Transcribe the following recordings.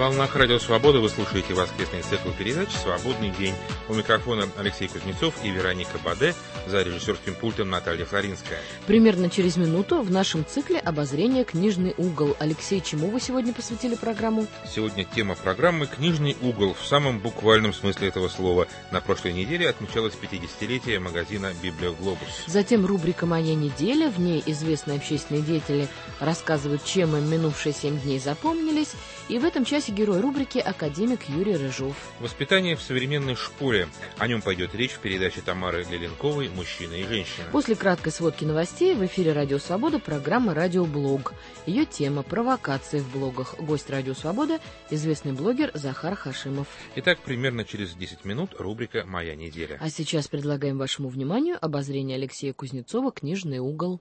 волнах Радио Свобода вы слушаете воскресный цикл передач «Свободный день». У микрофона Алексей Кузнецов и Вероника Баде, за режиссерским пультом Наталья Флоринская. Примерно через минуту в нашем цикле обозрение «Книжный угол». Алексей, чему вы сегодня посвятили программу? Сегодня тема программы «Книжный угол» в самом буквальном смысле этого слова. На прошлой неделе отмечалось 50-летие магазина «Библиоглобус». Затем рубрика «Моя неделя». В ней известные общественные деятели рассказывают, чем им минувшие 7 дней запомнились. И в этом часе герой рубрики академик Юрий Рыжов. Воспитание в современной школе. О нем пойдет речь в передаче Тамары Леленковой «Мужчина и женщина». После краткой сводки новостей в эфире Радио Свобода программа «Радиоблог». Ее тема – провокации в блогах. Гость Радио Свобода – известный блогер Захар Хашимов. Итак, примерно через 10 минут рубрика «Моя неделя». А сейчас предлагаем вашему вниманию обозрение Алексея Кузнецова «Книжный угол».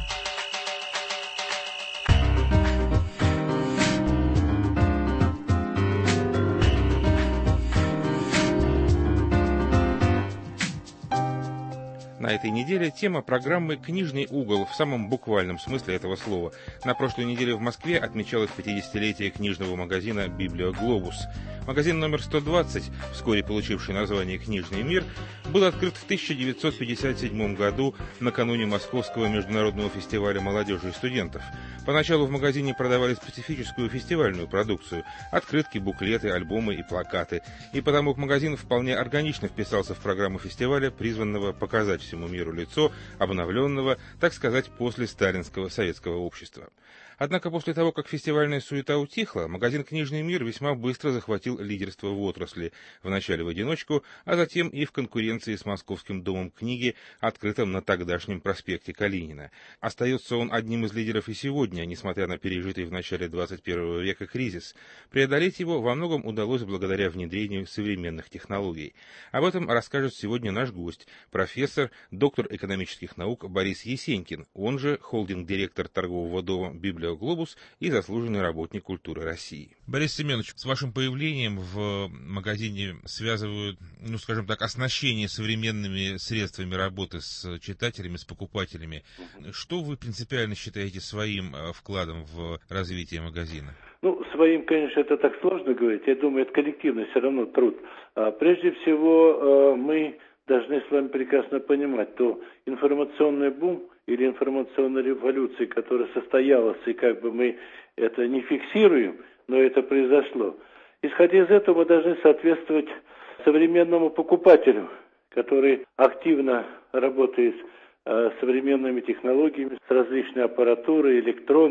На этой неделе тема программы «Книжный угол» в самом буквальном смысле этого слова. На прошлой неделе в Москве отмечалось 50-летие книжного магазина «Библиоглобус». Магазин номер 120, вскоре получивший название «Книжный мир», был открыт в 1957 году накануне Московского международного фестиваля молодежи и студентов. Поначалу в магазине продавали специфическую фестивальную продукцию – открытки, буклеты, альбомы и плакаты. И потому магазин вполне органично вписался в программу фестиваля, призванного показать всему миру лицо обновленного, так сказать, после сталинского советского общества. Однако после того, как фестивальная суета утихла, магазин «Книжный мир» весьма быстро захватил лидерство в отрасли, вначале в одиночку, а затем и в конкуренции с Московским домом книги, открытым на тогдашнем проспекте Калинина. Остается он одним из лидеров и сегодня, несмотря на пережитый в начале 21 века кризис. Преодолеть его во многом удалось благодаря внедрению современных технологий. Об этом расскажет сегодня наш гость, профессор, доктор экономических наук Борис Есенькин, он же холдинг-директор торгового дома «Библиоглобус» и заслуженный работник культуры России. Борис Семенович, с вашим появлением в магазине связывают, скажем так, оснащение современными средствами работы с читателями, с покупателями. Что вы принципиально считаете своим вкладом в развитие магазина? Своим, конечно, это так сложно говорить. Я думаю, это коллективный все равно труд. Прежде всего, мы должны с вами прекрасно понимать, то информационный бум или информационная революция, которая состоялась, и мы это не фиксируем, но это произошло. Исходя из этого, мы должны соответствовать современному покупателю, который активно работает с современными технологиями, с различной аппаратурой,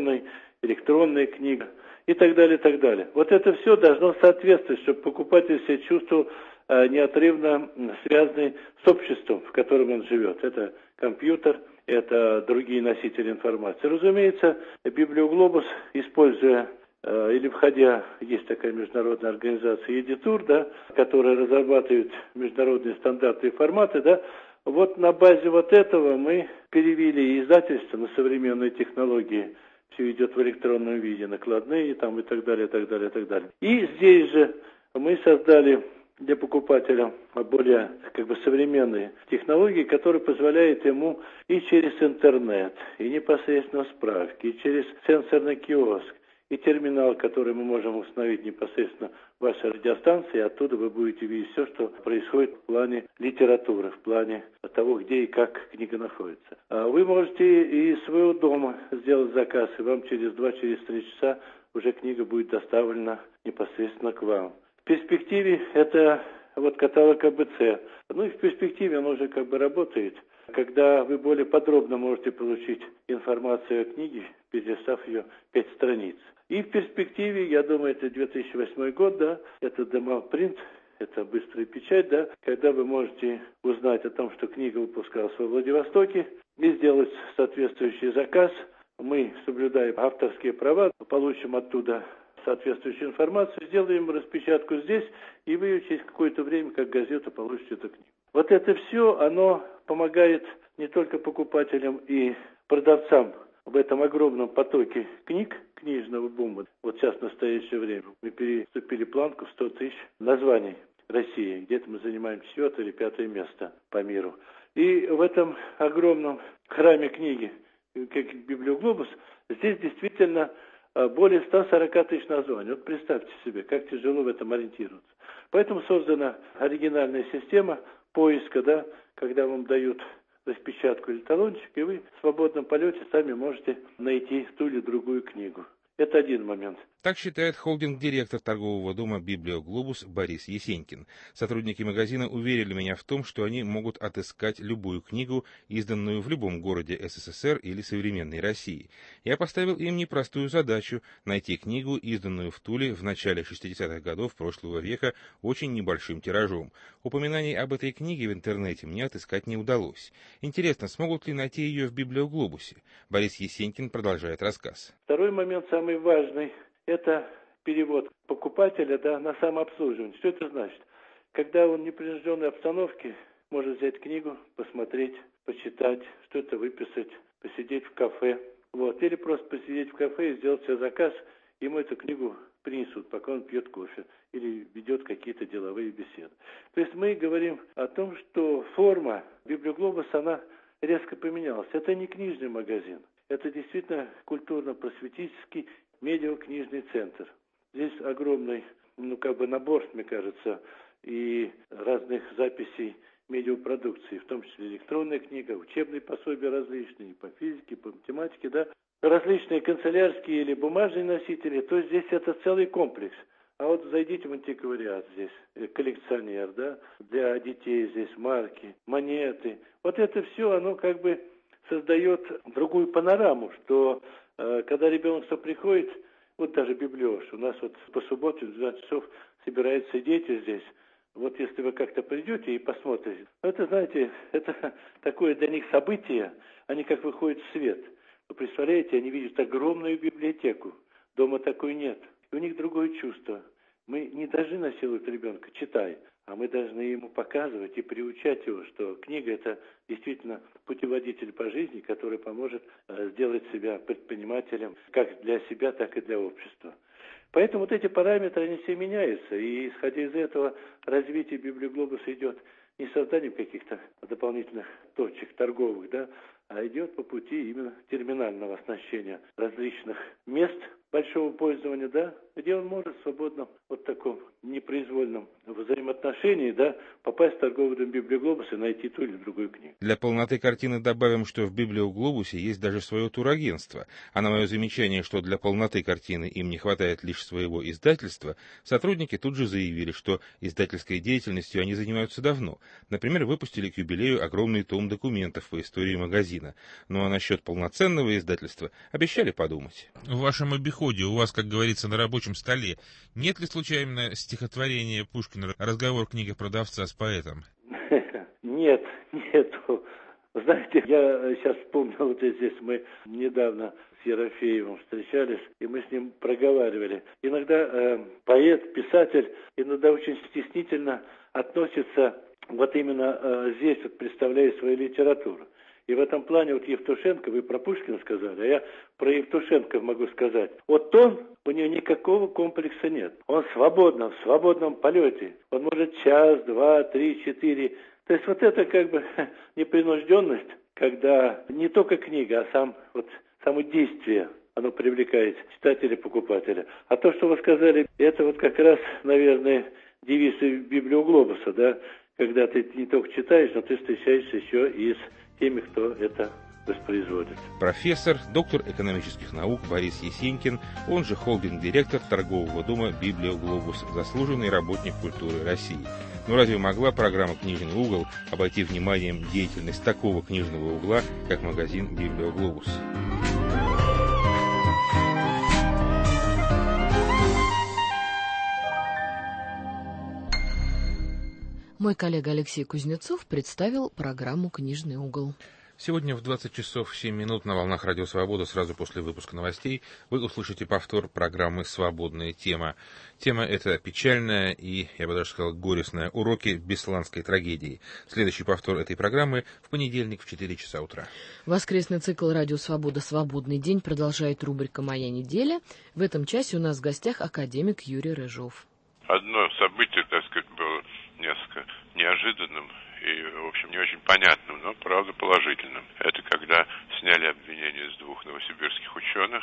электронная книга и так далее, и так далее. Вот это все должно соответствовать, чтобы покупатель себя чувствовал неотрывно связанный с обществом, в котором он живет. Это компьютер, это другие носители информации. Разумеется, Библиоглобус, используя или входя, есть такая международная организация «Едитур», которая разрабатывает международные стандарты и форматы, вот на базе вот этого мы перевели издательство на современные технологии. Все идет в электронном виде, накладные и так далее, и так далее, и так далее. И здесь же мы создали для покупателя более современные технологии, которые позволяют ему и через интернет, и непосредственно справки, и через сенсорный киоск, и терминал, который мы можем установить непосредственно в вашей радиостанции, и оттуда вы будете видеть все, что происходит в плане литературы, в плане того, где и как книга находится. Вы можете и из своего дома сделать заказ, и вам через 2-3 часа уже книга будет доставлена непосредственно к вам. В перспективе это каталог АБЦ. И в перспективе он уже работает, когда вы более подробно можете получить информацию о книге, перелистав ее 5 страниц. И в перспективе, я думаю, это 2008 год, это демопринт, это быстрая печать, когда вы можете узнать о том, что книга выпускалась во Владивостоке, и сделать соответствующий заказ. Мы соблюдаем авторские права, получим оттуда соответствующую информацию, сделаем распечатку здесь, и вы ее через какое-то время, как газету, получите эту книгу. Вот это все, оно помогает не только покупателям и продавцам в этом огромном потоке книг, книжного бума. Вот сейчас в настоящее время мы переступили планку в 100 тысяч названий России. Где-то мы занимаем 4 или 5 место по миру. И в этом огромном храме книги, как Библиоглобус, здесь действительно более 140 тысяч названий. Вот представьте себе, как тяжело в этом ориентироваться. Поэтому создана оригинальная система поиска, да, когда вам дают распечатку или талончик, и вы в свободном полете сами можете найти ту или другую книгу. Это один момент. Так считает холдинг-директор торгового дома «Библиоглобус» Борис Есенькин. Сотрудники магазина уверили меня в том, что они могут отыскать любую книгу, изданную в любом городе СССР или современной России. Я поставил им непростую задачу – найти книгу, изданную в Туле в начале 60-х годов прошлого века очень небольшим тиражом. Упоминаний об этой книге в интернете мне отыскать не удалось. Интересно, смогут ли найти ее в «Библиоглобусе»? Борис Есенькин продолжает рассказ. Второй момент, самый важный. Это перевод покупателя, да, на самообслуживание. Что это значит? Когда он в непринужденной обстановке может взять книгу, посмотреть, почитать, что-то выписать, посидеть в кафе. Вот. Или просто посидеть в кафе и сделать себе заказ, ему эту книгу принесут, пока он пьет кофе или ведет какие-то деловые беседы. То есть мы говорим о том, что форма «Библиоглобус», она резко поменялась. Это не книжный магазин. Это действительно культурно-просветительский медиакнижный центр. Здесь огромный, набор, мне кажется, и разных записей медиапродукции, в том числе электронная книга, учебные пособия различные, по физике, по математике, да, различные канцелярские или бумажные носители, то здесь это целый комплекс. А вот зайдите в антиквариат, здесь коллекционер, да, для детей здесь марки, монеты. Вот это все, оно как бы создает другую панораму, что когда ребенок приходит, вот даже библиош, у нас вот по субботе в 12 часов собираются дети здесь. Вот если вы как-то придете и посмотрите, это, знаете, это такое для них событие, они как выходят в свет. Вы представляете, они видят огромную библиотеку, дома такой нет. И у них другое чувство. Мы не должны насиловать ребенка, читай, а мы должны ему показывать и приучать его, что книга – это действительно путеводитель по жизни, который поможет сделать себя предпринимателем как для себя, так и для общества. Поэтому вот эти параметры, они все меняются, и исходя из этого развитие Библиоглобуса идет не созданием каких-то дополнительных точек торговых, да, а идет по пути именно терминального оснащения различных мест большого пользования, да, где он может свободно вот таком непроизвольном взаимоотношении, да, попасть в торговый дом «Библиоглобус» и найти ту или другую книгу. Для полноты картины добавим, что в «Библиоглобусе» есть даже свое турагентство, а на мое замечание, что для полноты картины им не хватает лишь своего издательства, сотрудники тут же заявили, что издательской деятельностью они занимаются давно. Например, выпустили к юбилею огромный том документов по истории магазина. Ну а насчет полноценного издательства обещали подумать. В вашем обиходе, у вас, как говорится, на рабочем столе, нет ли случайно стихотворения Пушкина «Разговор книги продавца с поэтом»? Нет, нету. Знаете, я сейчас вспомнил, вот здесь мы недавно с Ерофеевым встречались, и мы с ним проговаривали. Иногда поэт, писатель, иногда очень стеснительно относится вот именно здесь, вот, представляя свою литературу. И в этом плане вот Евтушенко, вы про Пушкина сказали, а я про Евтушенко могу сказать. Вот у него никакого комплекса нет. Он свободно, в свободном полете. Он может час, 2, 3, 4. То есть вот это как бы непринужденность, когда не только книга, а само действие, оно привлекает читателя, покупателя. А то, что вы сказали, это вот как раз, наверное, девиз Библиоглобуса, да, когда ты не только читаешь, но ты встречаешься еще и с теми, кто это воспроизводит. Профессор, доктор экономических наук Борис Есенькин, он же холдинг-директор торгового дома «Библиоглобус», заслуженный работник культуры России. Но разве могла программа «Книжный угол» обойти вниманием деятельность такого книжного угла, как магазин «Библиоглобус»? Мой коллега Алексей Кузнецов представил программу «Книжный угол». Сегодня в 20 часов 7 минут на волнах Радио Свобода, сразу после выпуска новостей, вы услышите повтор программы «Свободная тема». Тема эта печальная и, я бы даже сказал, горестная. Уроки бесланской трагедии. Следующий повтор этой программы в понедельник в 4 часа утра. Воскресный цикл «Радио Свобода. Свободный день» продолжает рубрика «Моя неделя». В этом часе у нас в гостях академик Юрий Рыжов. Одно событие, так сказать, было несколько неожиданным и, в общем, не очень понятным, но, правда, положительным. Это когда сняли обвинения с 2 новосибирских ученых,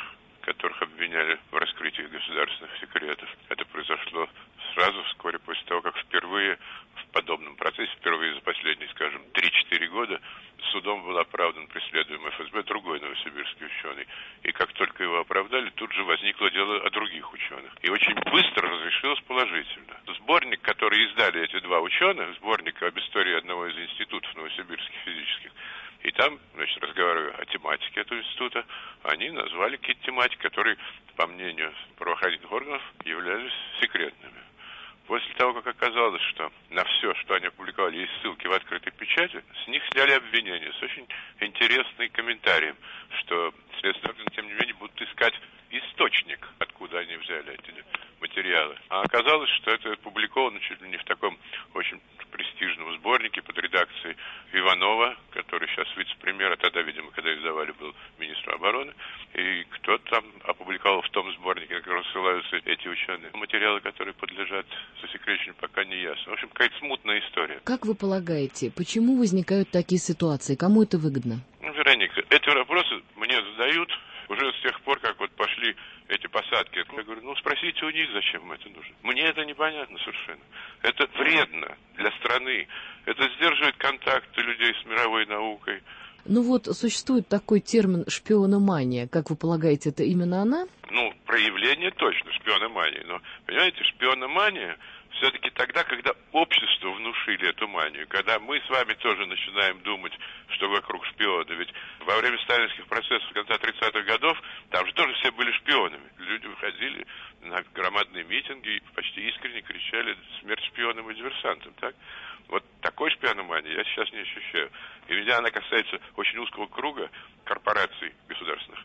которых обвиняли в раскрытии государственных секретов. Это произошло сразу вскоре после того, как впервые в подобном процессе, впервые за последние, скажем, 3-4 года, судом был оправдан преследуемый ФСБ другой новосибирский ученый. И как только его оправдали, тут же возникло дело о других ученых. И очень быстро разрешилось положительно. Сборник, который издали эти два ученых, сборник об истории одного из институтов новосибирских физических, и там, значит, разговаривая о тематике этого института, они назвали какие-то тематики, которые, по мнению правоохранительных органов, являлись секретными. После того, как оказалось, что на все, что они опубликовали, есть ссылки в открытой печати, с них сняли обвинения с очень интересным комментарием, что следственные органы, тем не менее, будут искать источник, откуда они взяли эти материалы. А оказалось, что это опубликовано чуть ли не в таком очень престижном сборнике под редакцией Иванова, который сейчас вице-премьер, а тогда, видимо, когда издавали, был министр обороны. И кто там опубликовал в том сборнике, на который ссылаются эти ученые. Материалы, которые подлежат засекречению, пока не ясно. В общем, какая-то смутная история. Как вы полагаете, почему возникают такие ситуации? Кому это выгодно? Вероника, эти вопросы мне задают уже с тех пор, как вот пошли эти посадки. Я говорю, спросите у них, зачем им это нужно. Мне это непонятно совершенно. Это вредно для страны. Это сдерживает контакты людей с мировой наукой. Существует такой термин «шпиономания». Как вы полагаете, это именно она? Проявление точно шпиономании. Но, понимаете, шпиономания все-таки тогда, когда обществу внушили эту манию, когда мы с вами тоже начинаем думать, что вокруг шпионы. Ведь во время сталинских процессов конца 30-х годов там же тоже все были шпионами. Люди выходили на громадные митинги и почти искренне кричали «смерть шпионам и диверсантам». Так? Вот такой шпиономании я сейчас не ощущаю. И ведь она касается очень узкого круга корпораций государственных.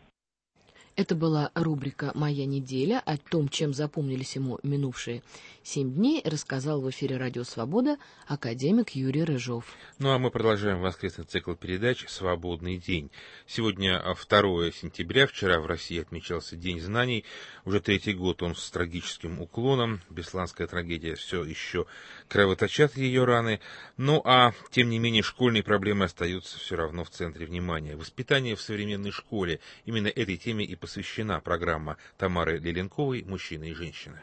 Это была рубрика «Моя неделя». О том, чем запомнились ему минувшие 7 дней, рассказал в эфире «Радио Свобода» академик Юрий Рыжов. А мы продолжаем воскресный цикл передач «Свободный день». Сегодня 2 сентября. Вчера в России отмечался День знаний. Уже 3-й год он с трагическим уклоном. Бесланская трагедия все еще кровоточат ее раны. Тем не менее, школьные проблемы остаются все равно в центре внимания. Воспитание в современной школе. Именно этой теме и посвящена программа Тамары Леленковой «Мужчины и женщины».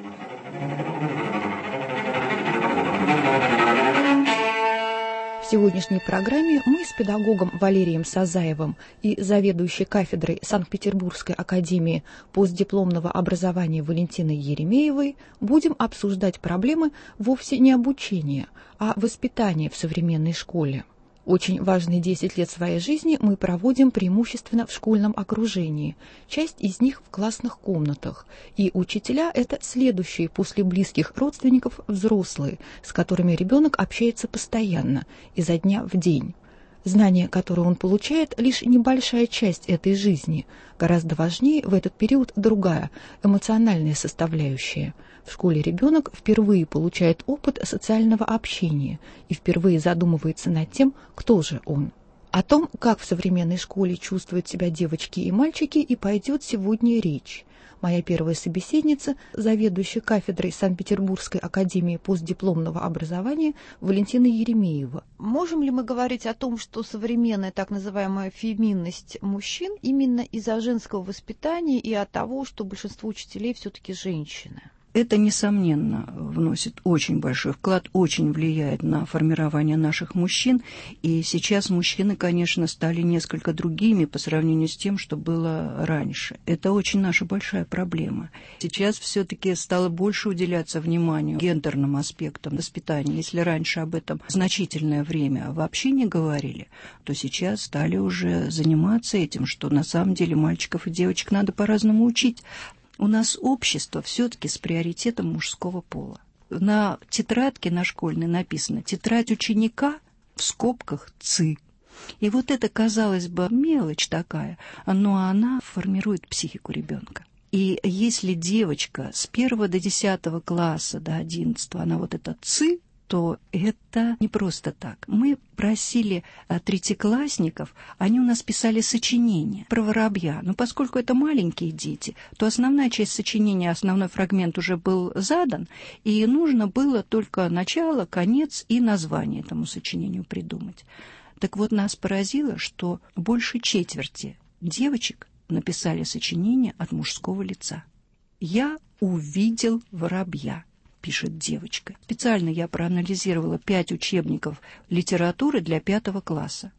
В сегодняшней программе мы с педагогом Валерием Сазаевым и заведующей кафедрой Санкт-Петербургской академии постдипломного образования Валентиной Еремеевой будем обсуждать проблемы вовсе не обучения, а воспитания в современной школе. Очень важные 10 лет своей жизни мы проводим преимущественно в школьном окружении, часть из них в классных комнатах. И учителя – это следующие после близких родственников взрослые, с которыми ребенок общается постоянно, изо дня в день. Знания, которые он получает, лишь небольшая часть этой жизни. Гораздо важнее в этот период другая, эмоциональная составляющая. В школе ребенок впервые получает опыт социального общения и впервые задумывается над тем, кто же он. О том, как в современной школе чувствуют себя девочки и мальчики, и пойдет сегодня речь. Моя первая собеседница, заведующая кафедрой Санкт-Петербургской академии постдипломного образования Валентина Еремеева. Можем ли мы говорить о том, что современная так называемая феминность мужчин именно из-за женского воспитания и от того, что большинство учителей все-таки женщины? Это, несомненно, вносит очень большой вклад, очень влияет на формирование наших мужчин. И сейчас мужчины, конечно, стали несколько другими по сравнению с тем, что было раньше. Это очень наша большая проблема. Сейчас все-таки стало больше уделяться вниманию гендерным аспектам воспитания. Если раньше об этом значительное время вообще не говорили, то сейчас стали уже заниматься этим, что на самом деле мальчиков и девочек надо по-разному учить. У нас общество все-таки с приоритетом мужского пола. На тетрадке на школьной написано «тетрадь ученика» в скобках «ЦИ». И вот это, казалось бы, мелочь такая, но она формирует психику ребенка. И если девочка с 1 до 10 класса, до 11, она вот это «ЦИ», то это не просто так. Мы просили третьеклассников, они у нас писали сочинения про воробья. Но поскольку это маленькие дети, то основная часть сочинения, основной фрагмент уже был задан, и нужно было только начало, конец и название этому сочинению придумать. Так вот, нас поразило, что больше четверти девочек написали сочинение от мужского лица. «Я увидел воробья», пишет девочка. Специально я проанализировала 5 учебников литературы для 5 класса.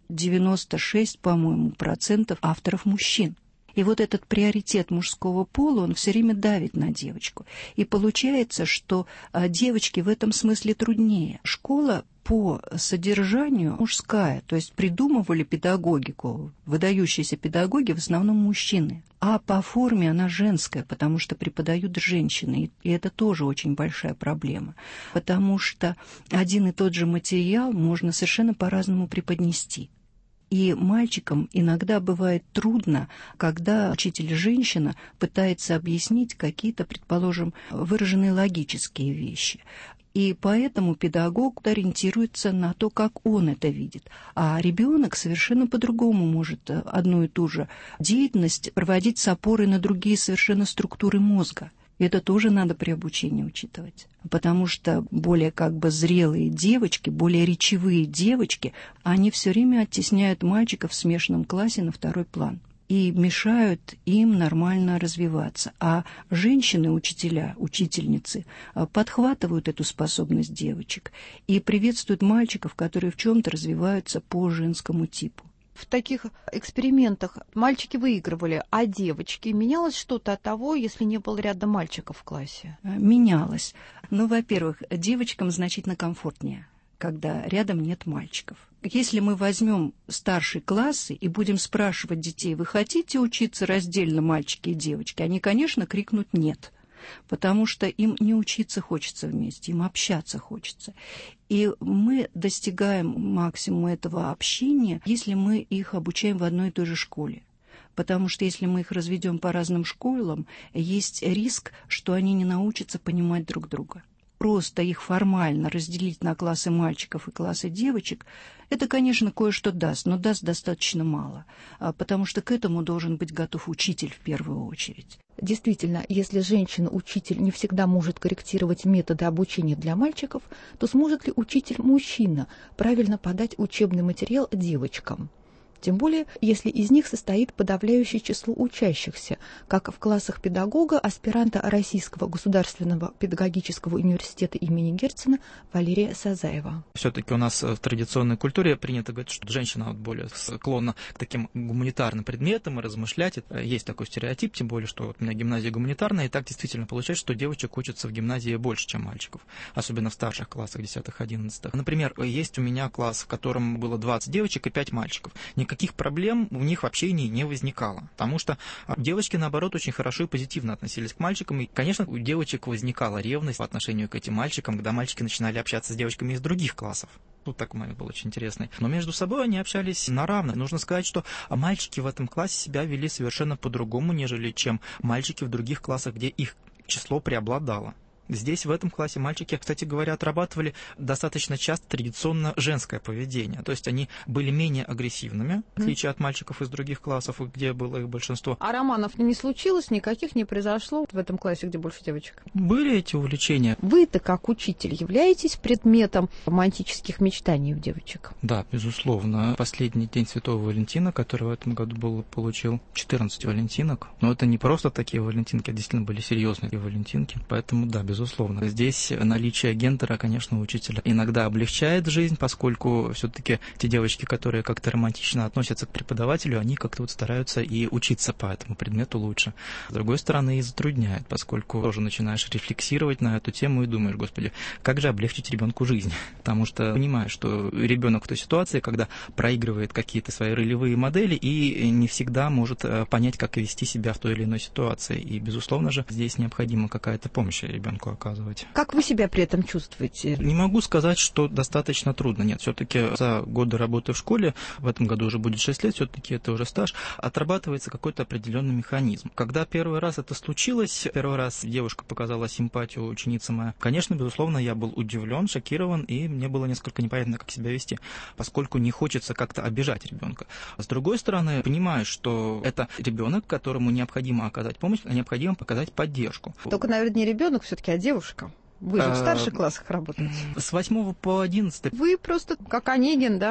96, по-моему, % авторов мужчин. И вот этот приоритет мужского пола, он все время давит на девочку. И получается, что девочке в этом смысле труднее. Школа по содержанию мужская, то есть придумывали педагогику, выдающиеся педагоги в основном мужчины. А по форме она женская, потому что преподают женщины. И это тоже очень большая проблема. Потому что один и тот же материал можно совершенно по-разному преподнести. И мальчикам иногда бывает трудно, когда учитель-женщина пытается объяснить какие-то, предположим, выраженные логические вещи. И поэтому педагог ориентируется на то, как он это видит. А ребенок совершенно по-другому может одну и ту же деятельность проводить с опорой на другие совершенно структуры мозга. И это тоже надо при обучении учитывать. Потому что более зрелые девочки, более речевые девочки, они все время оттесняют мальчиков в смешанном классе на второй план и мешают им нормально развиваться. А женщины, учителя, учительницы подхватывают эту способность девочек и приветствуют мальчиков, которые в чем-то развиваются по женскому типу. В таких экспериментах мальчики выигрывали, а девочки? Менялось что-то от того, если не было рядом мальчиков в классе? Менялось. Во-первых, девочкам значительно комфортнее, когда рядом нет мальчиков. Если мы возьмем старшие классы и будем спрашивать детей, вы хотите учиться раздельно, мальчики и девочки, они, конечно, крикнут «нет». Потому что им не учиться хочется вместе, им общаться хочется. И мы достигаем максимума этого общения, если мы их обучаем в одной и той же школе. Потому что если мы их разведем по разным школам, есть риск, что они не научатся понимать друг друга. Просто их формально разделить на классы мальчиков и классы девочек, это, конечно, кое-что даст, но даст достаточно мало, потому что к этому должен быть готов учитель в первую очередь. Действительно, если женщина-учитель не всегда может корректировать методы обучения для мальчиков, то сможет ли учитель-мужчина правильно подать учебный материал девочкам? Тем более, если из них состоит подавляющее число учащихся, как в классах педагога, аспиранта Российского государственного педагогического университета имени Герцена Валерия Сазаева. Все-таки у нас в традиционной культуре принято говорить, что женщина более склонна к таким гуманитарным предметам и размышлять. Есть такой стереотип, тем более, что у меня гимназия гуманитарная, и так действительно получается, что девочек учатся в гимназии больше, чем мальчиков, особенно в старших классах, 10-11. Например, есть у меня класс, в котором было 20 девочек и 5 мальчиков. Никаких проблем у них в общении не возникало, потому что девочки, наоборот, очень хорошо и позитивно относились к мальчикам, и, конечно, у девочек возникала ревность по отношению к этим мальчикам, когда мальчики начинали общаться с девочками из других классов. Тут такой момент был очень интересный. Но между собой они общались на равных. Нужно сказать, что мальчики в этом классе себя вели совершенно по-другому, нежели чем мальчики в других классах, где их число преобладало. Здесь, в этом классе, мальчики, кстати говоря, отрабатывали достаточно часто традиционно женское поведение. То есть они были менее агрессивными, в отличие от мальчиков из других классов, где было их большинство. А романов не случилось, никаких не произошло в этом классе, где больше девочек? Были эти увлечения. Вы-то, как учитель, являетесь предметом романтических мечтаний у девочек? Да, безусловно. Последний день Святого Валентина, который в этом году получил 14 валентинок. Но это не просто такие валентинки, а действительно были серьезные валентинки. Поэтому, да, безусловно. Здесь наличие гендера, конечно, учителя иногда облегчает жизнь, поскольку все-таки те девочки, которые как-то романтично относятся к преподавателю, они как-то стараются и учиться по этому предмету лучше. С другой стороны, и затрудняет, поскольку тоже начинаешь рефлексировать на эту тему и думаешь, господи, как же облегчить ребенку жизнь? Потому что понимаешь, что ребенок в той ситуации, когда проигрывает какие-то свои ролевые модели и не всегда может понять, как вести себя в той или иной ситуации. И, безусловно же, здесь необходима какая-то помощь ребенку оказывать. Как вы себя при этом чувствуете? Не могу сказать, что достаточно трудно. Нет, все-таки за годы работы в школе, в этом году уже будет 6 лет, все-таки это уже стаж, отрабатывается какой-то определенный механизм. Когда первый раз это случилось, первый раз девушка показала симпатию ученице моя, конечно, безусловно, я был удивлен, шокирован, и мне было несколько непонятно, как себя вести, поскольку не хочется как-то обижать ребенка. С другой стороны, понимаю, что это ребенок, которому необходимо оказать помощь, а необходимо показать поддержку. Только, наверное, не ребенок все-таки, а девушка. Вы же в старших классах работаете. С 8 по 11. Вы просто как Онегин, да?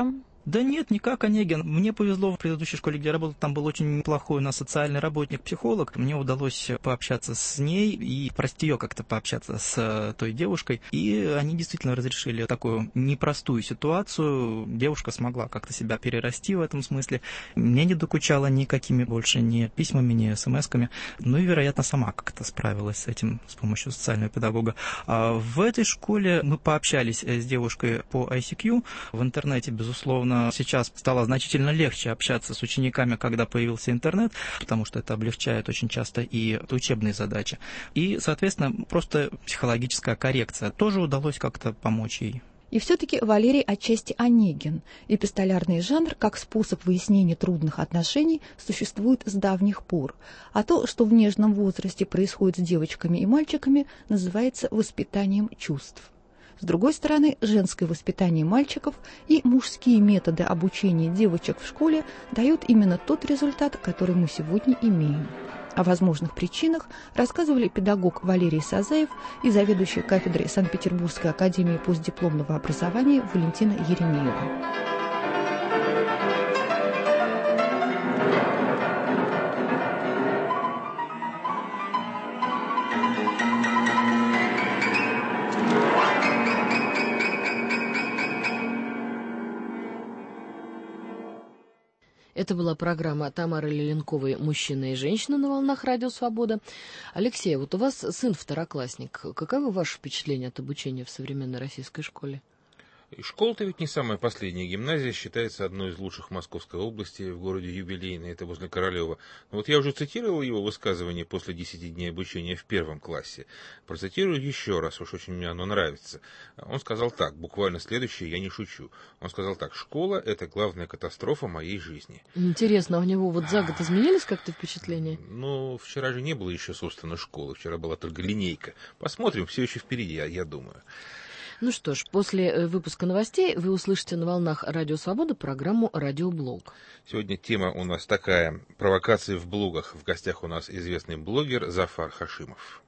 Да нет, никак, Онегин. Мне повезло в предыдущей школе, где я работал, там был очень неплохой у нас социальный работник-психолог. Мне удалось пообщаться с ней и просить ее как-то пообщаться с той девушкой. И они действительно разрешили такую непростую ситуацию. Девушка смогла как-то себя перерасти в этом смысле. Мне не докучала никакими больше ни письмами, ни смс-ками. Ну и, вероятно, сама как-то справилась с этим с помощью социального педагога. А в этой школе мы пообщались с девушкой по ICQ. В интернете, безусловно, сейчас стало значительно легче общаться с учениками, когда появился интернет, потому что это облегчает очень часто и учебные задачи. И, соответственно, просто психологическая коррекция. Тоже удалось как-то помочь ей. И все-таки Валерий отчасти Онегин. Эпистолярный жанр, как способ выяснения трудных отношений, существует с давних пор. А то, что в нежном возрасте происходит с девочками и мальчиками, называется воспитанием чувств. С другой стороны, женское воспитание мальчиков и мужские методы обучения девочек в школе дают именно тот результат, который мы сегодня имеем. О возможных причинах рассказывали педагог Валерий Сазаев и заведующая кафедрой Санкт-Петербургской академии постдипломного образования Валентина Еремеева. Это была программа Тамары Леленковой «Мужчина и женщина» на волнах Радио Свобода. Алексей, вот у вас сын второклассник. Каковы ваши впечатления от обучения в современной российской школе? И школа-то ведь не самая последняя. Гимназия считается одной из лучших Московской области, в городе Юбилейной, это возле Королева. Но вот я уже цитировал его высказывание после 10 дней обучения в 1 классе. Процитирую еще раз, уж очень мне оно нравится. Он сказал так, буквально следующее, я не шучу. Он сказал так: школа – это главная катастрофа моей жизни. Интересно, а у него вот за год изменились как-то впечатления? Ну, вчера же не было еще, собственно, школы. Вчера была только линейка. Посмотрим, все еще впереди, я думаю. Ну что ж, после выпуска новостей вы услышите на волнах Радио Свобода программу «Радиоблог». Сегодня тема у нас такая: провокации в блогах. В гостях у нас известный блогер Зафар Хашимов.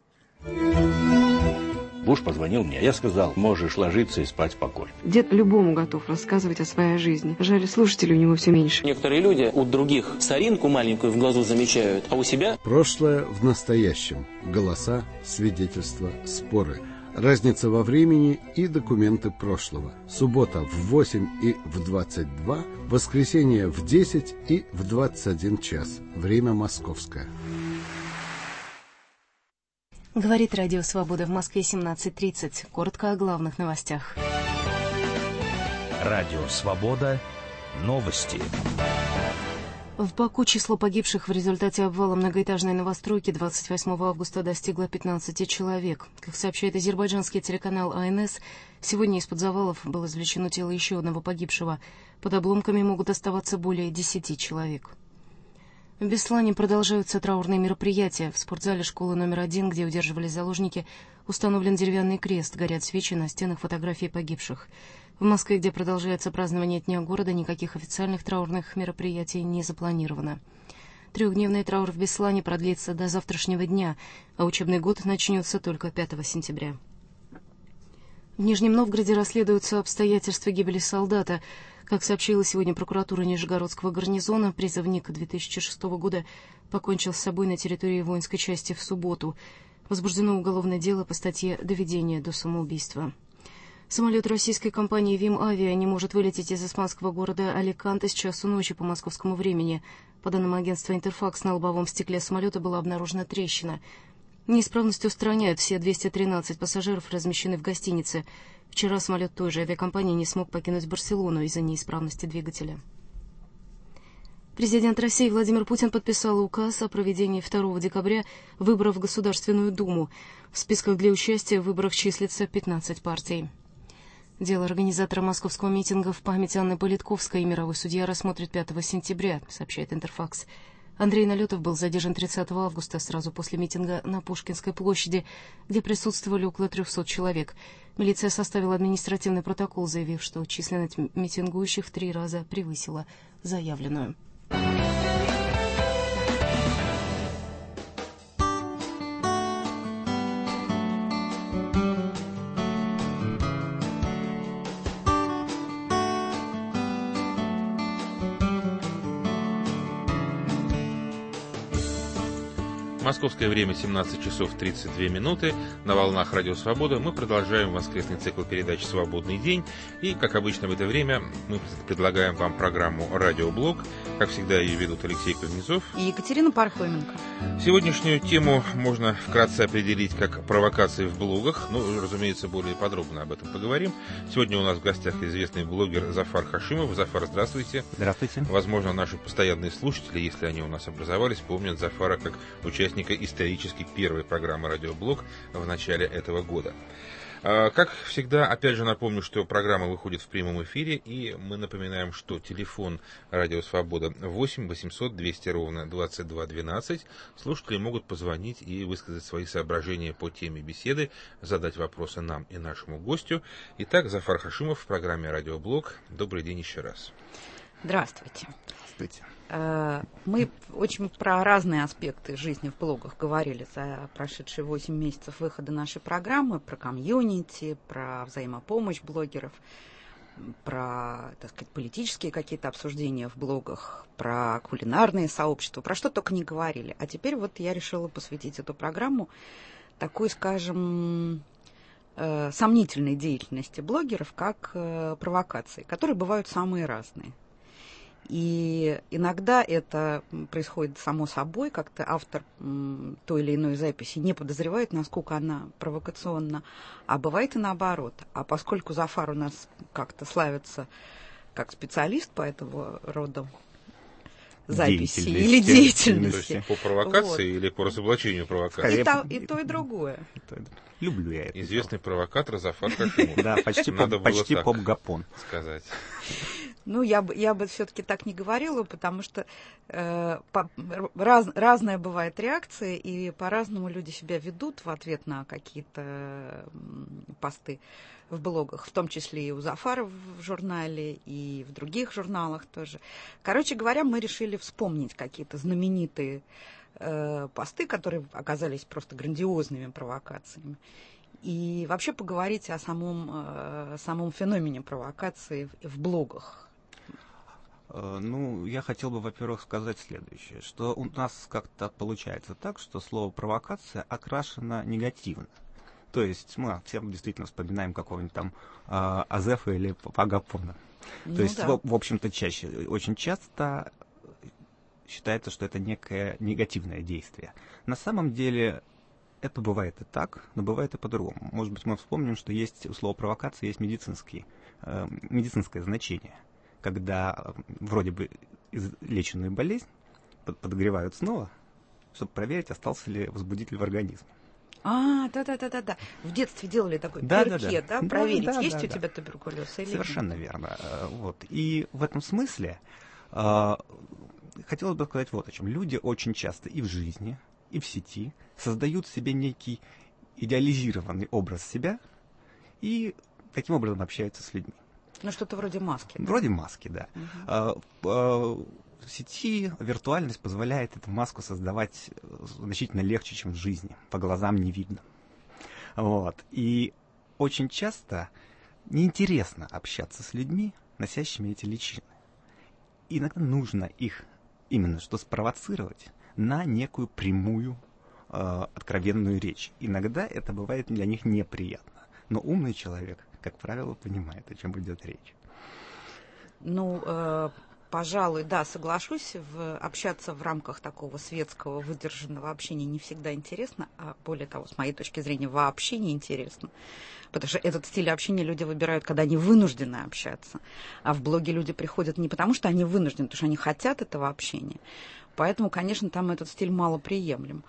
Буш позвонил мне. Я сказал: можешь ложиться и спать спокойно. Дед любому готов рассказывать о своей жизни. Жаль, слушателей у него все меньше. Некоторые люди у других соринку маленькую в глазу замечают, а у себя... Прошлое в настоящем. Голоса, свидетельства, споры. Разница во времени и документы прошлого. Суббота в 8 и в 22, воскресенье в 10 и в 21 час. Время московское. Говорит Радио Свобода, в Москве 17:30. Коротко о главных новостях. Радио Свобода. Новости. В Баку число погибших в результате обвала многоэтажной новостройки 28 августа достигло 15 человек. Как сообщает азербайджанский телеканал АНС, сегодня из-под завалов было извлечено тело еще одного погибшего. Под обломками могут оставаться более 10 человек. В Беслане продолжаются траурные мероприятия. В спортзале школы номер 1, где удерживались заложники, установлен деревянный крест, горят свечи, на стенах фотографии погибших. В Москве, где продолжается празднование Дня города, никаких официальных траурных мероприятий не запланировано. 3-дневный траур в Беслане продлится до завтрашнего дня, а учебный год начнется только 5 сентября. В Нижнем Новгороде расследуются обстоятельства гибели солдата. Как сообщила сегодня прокуратура Нижегородского гарнизона, призывник 2006 года покончил с собой на территории воинской части в субботу. Возбуждено уголовное дело по статье «Доведение до самоубийства». Самолет российской компании «Вим-Авиа» не может вылететь из испанского города Аликанте с часу ночи по московскому времени. По данным агентства «Интерфакс», на лобовом стекле самолета была обнаружена трещина. Неисправность устраняют, все 213 пассажиров размещены в гостинице. Вчера самолет той же авиакомпании не смог покинуть Барселону из-за неисправности двигателя. Президент России Владимир Путин подписал указ о проведении 2 декабря выборов в Государственную Думу. В списках для участия в выборах числится 15 партий. Дело организатора московского митинга в память Анны Политковской мировой судья рассмотрит 5 сентября, сообщает Интерфакс. Андрей Налетов был задержан 30 августа, сразу после митинга на Пушкинской площади, где присутствовали около 300 человек. Милиция составила административный протокол, заявив, что численность митингующих в 3 раза превысила заявленную. Московское время 17 часов 32 минуты. На волнах Радио Свобода мы продолжаем воскресный цикл передач «Свободный день». И, как обычно в это время, мы предлагаем вам программу «Радиоблог». Как всегда, ее ведут Алексей Кузнецов и Екатерина Пархоменко. Сегодняшнюю тему можно вкратце определить как провокации в блогах. Ну, разумеется, более подробно об этом поговорим. Сегодня у нас в гостях известный блогер Зафар Хашимов. Зафар, здравствуйте. Здравствуйте. Возможно, наши постоянные слушатели, если они у нас образовались, помнят Зафара как участника исторически первой программы «Радиоблог» в начале этого года. Как всегда, опять же напомню, что программа выходит в прямом эфире, и мы напоминаем, что телефон «Радио Свобода» 8 800 200 ровно 22 12. Слушатели могут позвонить и высказать свои соображения по теме беседы, задать вопросы нам и нашему гостю. Итак, Зафар Хашимов в программе «Радиоблог». Добрый день еще раз. Здравствуйте. Здравствуйте. Мы очень про разные аспекты жизни в блогах говорили за прошедшие 8 месяцев выхода нашей программы, про комьюнити, про взаимопомощь блогеров, про, так сказать, политические какие-то обсуждения в блогах, про кулинарные сообщества, про что только не говорили. А теперь вот я решила посвятить эту программу такой, скажем, сомнительной деятельности блогеров, как провокации, которые бывают самые разные. И иногда это происходит само собой, как-то автор той или иной записи не подозревает, насколько она провокационна, а бывает и наоборот. А поскольку Зафар у нас как-то славится как специалист по этому роду записи или деятельности. То есть по провокации или по разоблачению провокации? И то, и другое. Люблю я это. Известный провокатор Зафар Хашимов. Да, почти поп-гапон. Сказать. Ну, я бы все-таки так не говорила, потому что разная бывает реакция, и по-разному люди себя ведут в ответ на какие-то посты в блогах, в том числе и у Зафара в журнале, и в других журналах тоже. Короче говоря, мы решили вспомнить какие-то знаменитые посты, которые оказались просто грандиозными провокациями. И вообще поговорить о самом феномене провокации в блогах. Ну, я хотел бы, во-первых, сказать следующее, что у нас как-то получается так, что слово «провокация» окрашено негативно. То есть мы все действительно вспоминаем какого-нибудь там Азефа или Агапона. То есть, да. в общем-то, очень часто считается, что это некое негативное действие. На самом деле это бывает и так, но бывает и по-другому. Может быть, мы вспомним, что есть у слова «провокация» есть медицинское значение. Когда вроде бы излеченную болезнь подогревают снова, чтобы проверить, остался ли возбудитель в организме. Да. В детстве делали такой перке, да? Проверить, есть у тебя туберкулез или нет. Совершенно верно. Вот. И в этом смысле хотелось бы сказать вот о чем. Люди очень часто и в жизни, и в сети создают себе некий идеализированный образ себя и таким образом общаются с людьми. Ну, что-то вроде маски. Да? Вроде маски, да. В сети виртуальность позволяет эту маску создавать значительно легче, чем в жизни. По глазам не видно. Вот. И очень часто неинтересно общаться с людьми, носящими эти личины. Иногда нужно их именно что спровоцировать на некую прямую, откровенную речь. Иногда это бывает для них неприятно. Но умный человек, как правило, понимает, о чем идет речь. Ну, пожалуй, да, соглашусь. Общаться в рамках такого светского, выдержанного общения не всегда интересно, а более того, с моей точки зрения, вообще не интересно. Потому что этот стиль общения люди выбирают, когда они вынуждены общаться. А в блоге люди приходят не потому, что они вынуждены, потому что они хотят этого общения. Поэтому, конечно, там этот стиль малоприемлем.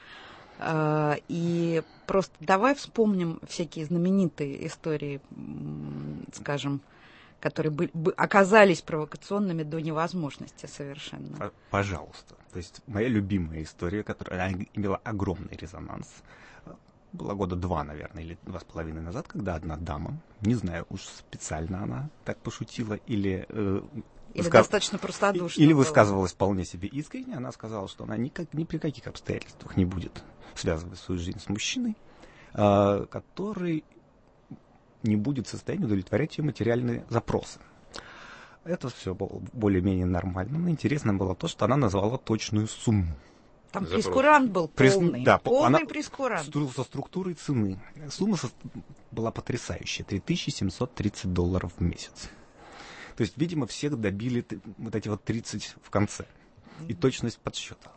И просто давай вспомним всякие знаменитые истории, скажем, которые оказались провокационными до невозможности совершенно. Пожалуйста. То есть моя любимая история, которая имела огромный резонанс, была года 2, наверное, или 2,5 назад, когда одна дама, не знаю, уж специально она так пошутила или достаточно простодушно или высказывалась вполне себе искренне, она сказала, что она ни при каких обстоятельствах не будет связывать свою жизнь с мужчиной, который не будет в состоянии удовлетворять ее материальные запросы. Это все было более-менее нормально, но интересно было то, что она назвала точную сумму. Там прейскурант был полный. Да, полный прейскурант. Со структурой цены. Сумма была потрясающая. $3730 в месяц. То есть, видимо, всех добили вот эти вот 30 в конце. И точность подсчета.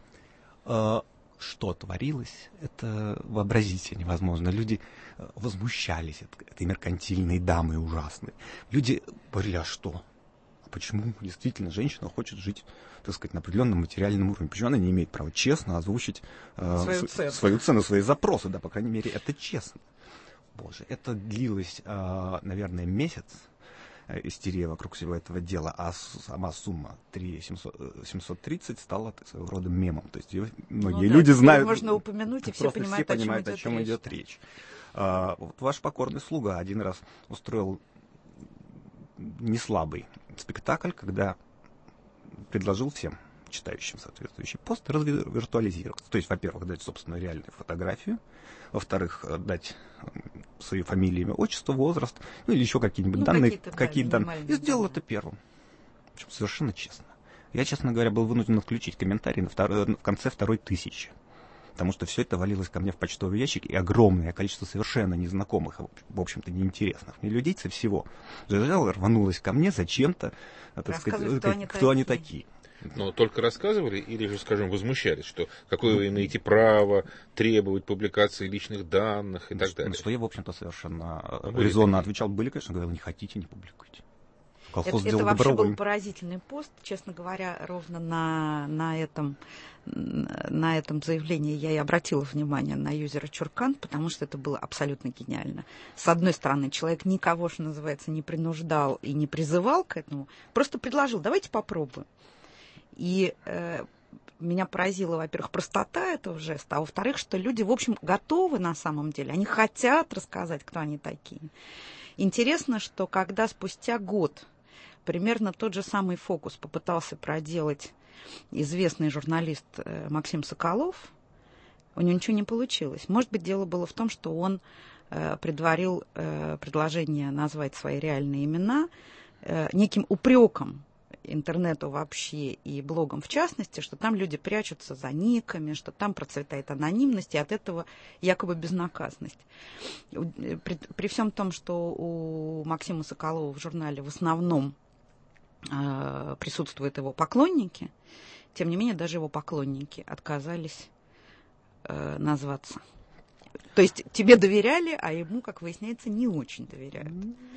Что творилось, это вообразить себе невозможно. Люди возмущались этой меркантильной дамой ужасной. Люди говорили, а что? А почему действительно женщина хочет жить, так сказать, на определенном материальном уровне? Почему она не имеет права честно озвучить свою цену, свои запросы? Да, по крайней мере, это честно. Боже, это длилось, наверное, месяц. Истерия вокруг всего этого дела, а сама сумма 730 стала своего рода мемом. То есть многие люди знают... Можно упомянуть, и все понимают, о чем идет речь. Вот ваш покорный слуга один раз устроил неслабый спектакль, когда предложил всем читающим соответствующий пост виртуализироваться. То есть, во-первых, дать собственную реальную фотографию, во-вторых, дать свою фамилию, имя, отчество, возраст, ну или еще какие-нибудь данные. Какие-то данные. И сделал это первым. Причем совершенно честно. Я, честно говоря, был вынужден отключить комментарий в конце второй 1000. Потому что все это валилось ко мне в почтовый ящик, и огромное количество совершенно незнакомых, в общем-то, неинтересных мне людей со всего рванулось ко мне зачем-то, так сказать, кто они такие. Но только рассказывали или же, скажем, возмущались, что какое вы имеете право требовать публикации личных данных и так далее? Что я, в общем-то, совершенно резонно отвечал. Были, конечно, говорили, не хотите, не публикуйте. Это вообще был поразительный пост, честно говоря, ровно на этом заявлении я и обратила внимание на юзера Чуркан, потому что это было абсолютно гениально. С одной стороны, человек никого, что называется, не принуждал и не призывал к этому, просто предложил, давайте попробуем. И меня поразила, во-первых, простота этого жеста, а во-вторых, что люди, в общем, готовы на самом деле, они хотят рассказать, кто они такие. Интересно, что когда спустя год примерно тот же самый фокус попытался проделать известный журналист Максим Соколов, у него ничего не получилось. Может быть, дело было в том, что он предварил предложение назвать свои реальные имена неким упреком интернету вообще и блогам в частности, что там люди прячутся за никами, что там процветает анонимность, и от этого якобы безнаказанность. При всем том, что у Максима Соколова в журнале в основном присутствуют его поклонники, тем не менее даже его поклонники отказались назваться. То есть тебе доверяли, а ему, как выясняется, не очень доверяют.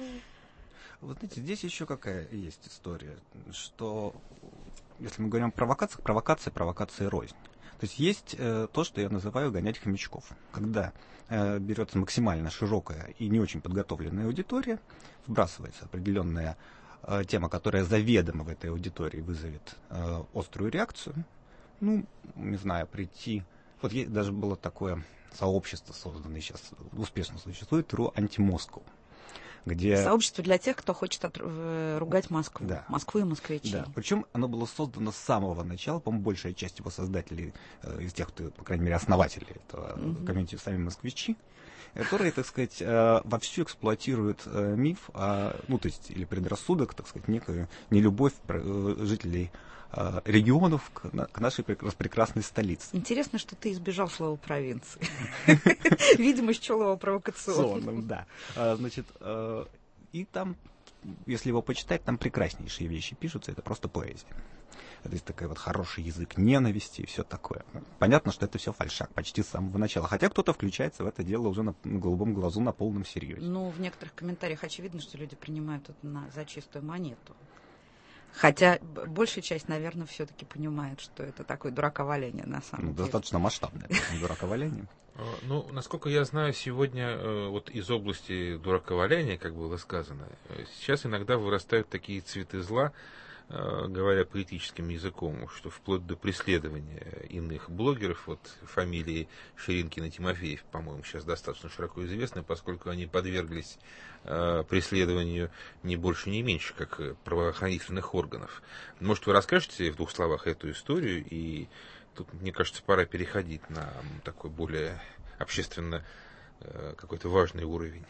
Вот знаете, здесь еще какая есть история, что если мы говорим о провокациях, провокация рознь. То есть есть то, что я называю гонять хомячков. Когда берется максимально широкая и не очень подготовленная аудитория, вбрасывается определенная тема, которая заведомо в этой аудитории вызовет острую реакцию. Ну, не знаю, прийти... Вот даже было такое сообщество, созданное сейчас, успешно существует, РУ «Анти-Москва». Где... Сообщество для тех, кто хочет ругать Москву, да. Москву и москвичей. Да. Причем оно было создано с самого начала, по-моему, большая часть его создателей, из тех, кто, по крайней мере, основателей этого комьюнити, сами москвичи, которые, так сказать, вовсю эксплуатируют миф, ну, то есть, или предрассудок, так сказать, некую нелюбовь жителей регионов к нашей прекрасной столице. Интересно, что ты избежал слова провинции. Видимо, счел его провокационным. Да. Значит, и там, если его почитать, там прекраснейшие вещи пишутся, это просто поэзия. Это есть такой вот хороший язык ненависти и все такое. Понятно, что это все фальшак почти с самого начала. Хотя кто-то включается в это дело уже на голубом глазу, на полном серьезе. Ну, в некоторых комментариях очевидно, что люди принимают это за чистую монету. Хотя большая часть, наверное, все-таки понимает, что это такое дураковаление на самом деле. Достаточно масштабное дураковаление. Ну, насколько я знаю, сегодня вот из области дураковаляния, как было сказано, сейчас иногда вырастают такие цветы зла, говоря поэтическим языком, что вплоть до преследования иных блогеров, вот фамилии Ширинкин и Тимофеев, по-моему, сейчас достаточно широко известны, поскольку они подверглись преследованию не больше, не меньше, как правоохранительных органов. Может, вы расскажете в 2 словах эту историю, и тут, мне кажется, пора переходить на такой более общественно какой-то важный уровень.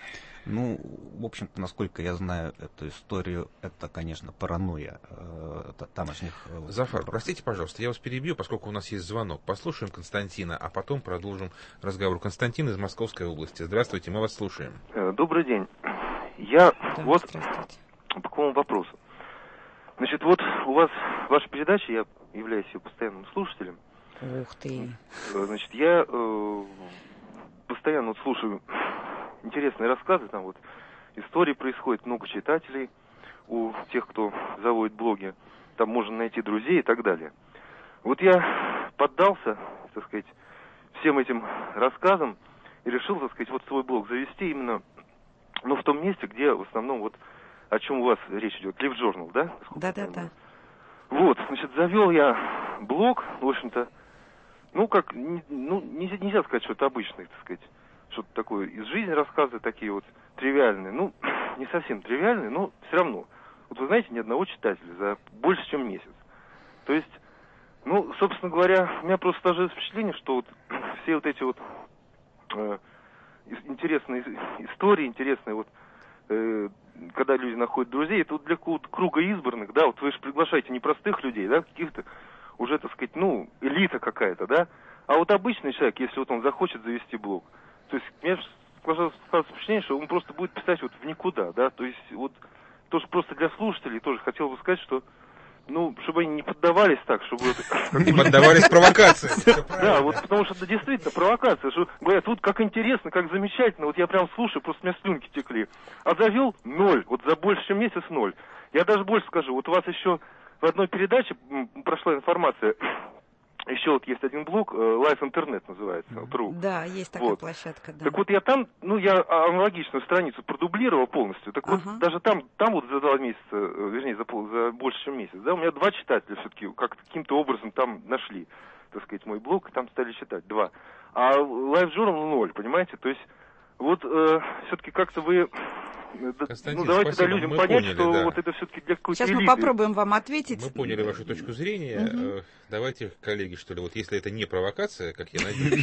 Ну, в общем-то, насколько я знаю эту историю, это, конечно, паранойя тамошних... Зафар, простите, пожалуйста, я вас перебью, поскольку у нас есть звонок. Послушаем Константина, а потом продолжим разговор. Константин из Московской области. Здравствуйте, мы вас слушаем. Добрый день. Я вот по какому вопросу. Значит, вот у вас ваша передача, я являюсь ее постоянным слушателем. Ух ты. Значит, я постоянно вот слушаю интересные рассказы, там вот истории происходят, много читателей у тех, кто заводит блоги, там можно найти друзей и так далее. Вот я поддался, так сказать, всем этим рассказам и решил, так сказать, вот свой блог завести именно, ну, в том месте, где в основном вот о чем у вас речь идет, Live Journal, да? Да. Вот, значит, завел я блог, в общем-то, ну, как, ну, нельзя сказать, что это обычный, так сказать, что-то такое из жизни рассказы такие вот тривиальные. Ну, не совсем тривиальные, но все равно. Вот вы знаете, ни одного читателя за больше, чем месяц. То есть, ну, собственно говоря, у меня просто сложилось впечатление, что вот все вот эти вот интересные истории, интересные вот, когда люди находят друзей, это вот для какого-то круга избранных, да, вот вы же приглашаете не простых людей, да, каких-то уже, так сказать, ну, элита какая-то, да, а вот обычный человек, если вот он захочет завести блог, то есть, мне сложилось впечатление, что он просто будет писать вот в никуда, да, то есть, вот, тоже просто для слушателей тоже хотел бы сказать, что, ну, чтобы они не поддавались так, чтобы... Не поддавались провокации. Да, вот потому что это действительно провокация, что говорят, вот как интересно, как замечательно, вот я прям слушаю, просто у меня слюнки текли. А завел 0, вот за больше, чем месяц 0. Я даже больше скажу, вот у вас еще в одной передаче прошла информация, еще вот есть один блог, Live Internet называется, True. Да, есть такая площадка, да. Так вот я там, ну я аналогичную страницу продублировал полностью, так вот даже там вот за 2 месяца, вернее за больше, чем месяц, да, у меня 2 читателя все-таки каким-то образом там нашли, так сказать, мой блог, и там стали читать, 2. А Live Journal 0, понимаете, то есть вот все-таки как-то вы... Константин, ну, давайте спасибо. людям мы понять, поняли, что да. вот это все-таки для какой-то Сейчас элиты. мы попробуем вам ответить. Мы поняли вашу точку зрения. Давайте, коллеги, что ли, вот если это не провокация, как я надеюсь,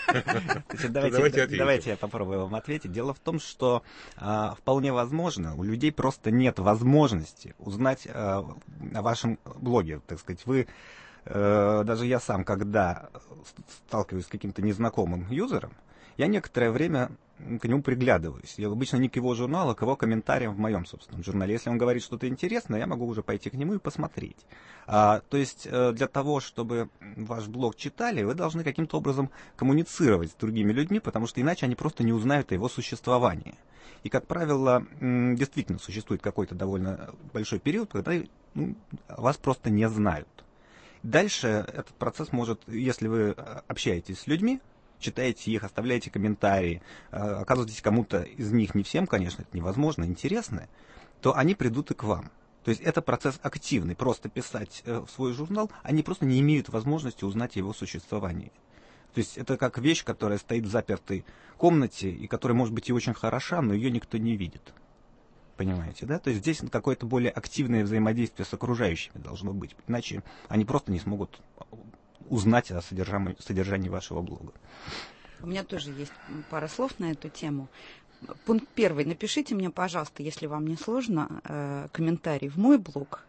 давайте я попробую вам ответить. Дело в том, что вполне возможно, у людей просто нет возможности узнать о вашем блоге, так сказать. Вы, даже я сам, когда сталкиваюсь с каким-то незнакомым юзером, я некоторое время к нему приглядываюсь. Я обычно не к его журналу, а к его комментариям в моем собственном журнале. Если он говорит что-то интересное, я могу уже пойти к нему и посмотреть. То есть для того, чтобы ваш блог читали, вы должны каким-то образом коммуницировать с другими людьми, потому что иначе они просто не узнают о его существовании. И, как правило, действительно существует какой-то довольно большой период, когда вас просто не знают. Дальше этот процесс может, если вы общаетесь с людьми, читаете их, оставляете комментарии, оказываетесь кому-то из них, не всем, конечно, это невозможно, интересно, то они придут и к вам. То есть это процесс активный. Просто писать в свой журнал, они просто не имеют возможности узнать о его существовании. То есть это как вещь, которая стоит в запертой комнате, и которая может быть и очень хороша, но ее никто не видит. Понимаете, да? То есть здесь какое-то более активное взаимодействие с окружающими должно быть. Иначе они просто не смогут узнать о содержании вашего блога. У меня тоже есть пара слов на эту тему. Пункт 1. Напишите мне, пожалуйста, если вам не сложно, комментарий в мой блог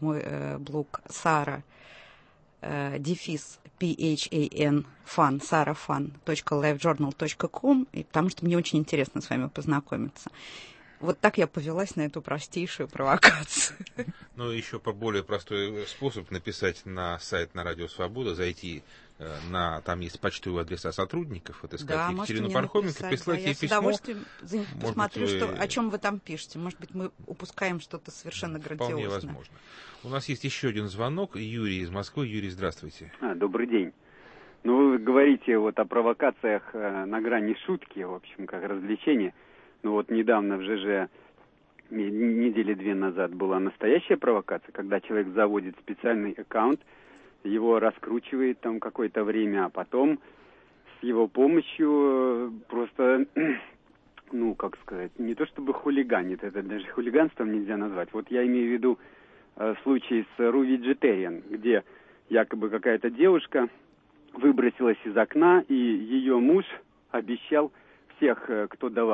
Sara _PHAN fun sarafan.livejournal.com, потому что мне очень интересно с вами познакомиться. Вот так я повелась на эту простейшую провокацию. Ну, еще более простой способ написать на сайт на Радио Свобода, зайти там есть почтовые адреса сотрудников, отыскать Екатерину Пархоменко, прислать ей письмо. Я с удовольствием посмотрю, о чем вы там пишете. Может быть, мы упускаем что-то совершенно грандиозное. Вполне возможно. У нас есть еще один звонок. Юрий из Москвы. Юрий, здравствуйте. Добрый день. Ну, вы говорите вот о провокациях на грани шутки, в общем, как развлечение. Ну вот недавно в ЖЖ, недели 2 назад, была настоящая провокация, когда человек заводит специальный аккаунт, его раскручивает там какое-то время, а потом с его помощью просто, ну, как сказать, не то чтобы хулиганит, это даже хулиганством нельзя назвать. Вот я имею в виду случай с Ru Vegetarian, где якобы какая-то девушка выбросилась из окна, и ее муж обещал всех, кто давал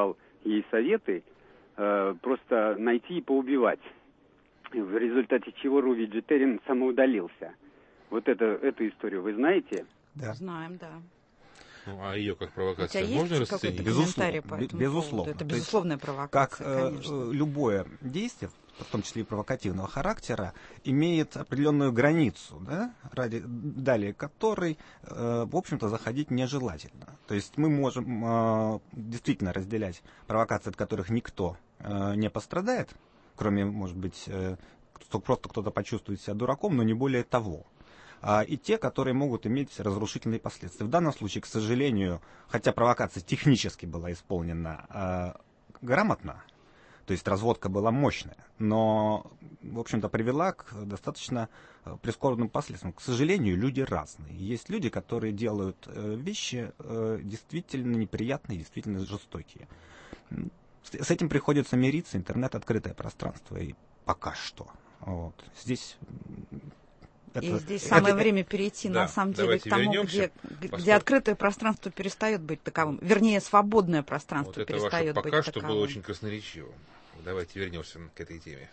ей советы, просто найти и поубивать. В результате чего Руви Джетерин самоудалился. Вот эту историю вы знаете? Да. Знаем, да. Ну, а ее как провокация можно расценить? Безусловно. Это безусловная провокация, как любое действие, в том числе и провокативного характера, имеет определенную границу, да, далее которой, в общем-то, заходить нежелательно. То есть мы можем действительно разделять провокации, от которых никто не пострадает, кроме, может быть, просто кто-то почувствует себя дураком, но не более того. И те, которые могут иметь разрушительные последствия. В данном случае, к сожалению, хотя провокация технически была исполнена грамотно, то есть разводка была мощная, но, в общем-то, привела к достаточно прискорбным последствиям. К сожалению, люди разные. Есть люди, которые делают вещи действительно неприятные, действительно жестокие. С этим приходится мириться. Интернет — открытое пространство, и пока что. Вот. Здесь самое время перейти, на самом деле, к тому, где открытое пространство перестает быть таковым. Вернее, свободное пространство вот перестает быть таковым. Пока что было очень красноречиво. Давайте вернемся к этой теме.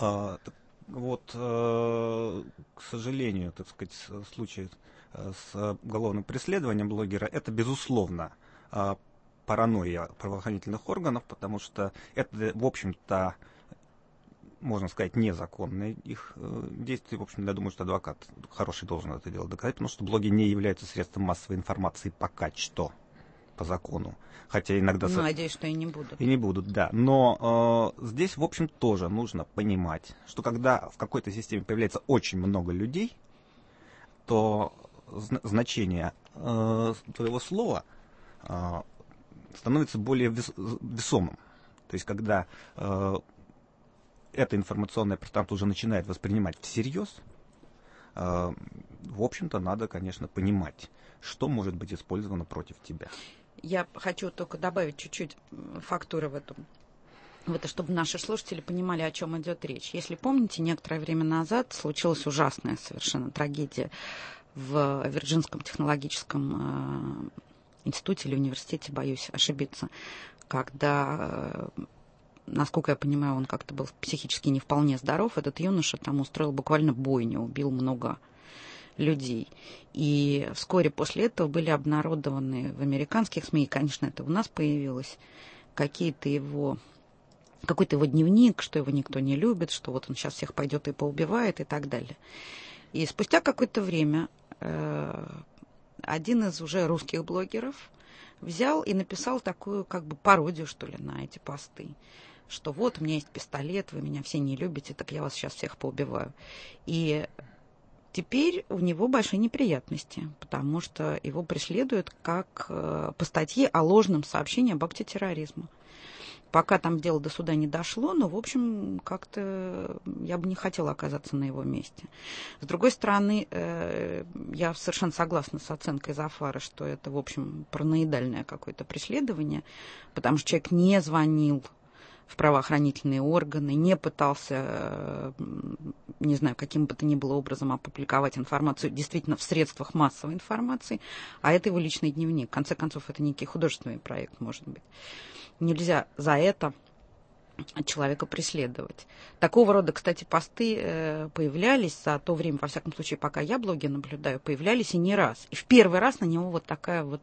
К сожалению, так сказать, случай с уголовным преследованием блогера — это, безусловно, паранойя правоохранительных органов, потому что это, в общем-то, можно сказать, незаконные их действия. В общем, я думаю, что адвокат хороший должен это дело доказать, потому что блоги не являются средством массовой информации пока что, по закону. Хотя иногда... надеюсь, что и не будут. И не будут, да. Но здесь, в общем, тоже нужно понимать, что когда в какой-то системе появляется очень много людей, то значение твоего слова становится более весомым. То есть, когда это информационное пространство уже начинает воспринимать всерьез, в общем-то, надо, конечно, понимать, что может быть использовано против тебя. Я хочу только добавить чуть-чуть фактуры в это, чтобы наши слушатели понимали, о чем идет речь. Если помните, некоторое время назад случилась ужасная совершенно трагедия в Вирджинском технологическом институте или университете, боюсь ошибиться, когда... Насколько я понимаю, он как-то был психически не вполне здоров. Этот юноша там устроил буквально бойню, убил много людей. И вскоре после этого были обнародованы в американских СМИ, и, конечно, это у нас появилось, какой-то его дневник, что его никто не любит, что вот он сейчас всех пойдет и поубивает и так далее. И спустя какое-то время один из уже русских блогеров взял и написал такую как бы пародию, что ли, на эти посты. Что вот, у меня есть пистолет, вы меня все не любите, так я вас сейчас всех поубиваю. И теперь у него большие неприятности, потому что его преследуют как по статье о ложном сообщении об акте терроризма. Пока там дело до суда не дошло, но, в общем, как-то я бы не хотела оказаться на его месте. С другой стороны, я совершенно согласна с оценкой Зафара, что это, в общем, параноидальное какое-то преследование, потому что человек не звонил в правоохранительные органы, не пытался, не знаю, каким бы то ни было образом опубликовать информацию действительно в средствах массовой информации, а это его личный дневник. В конце концов, это некий художественный проект, может быть. Нельзя за это человека преследовать. Такого рода, кстати, посты появлялись за то время, во всяком случае, пока я блоги наблюдаю, появлялись и не раз. И в первый раз на него вот такая вот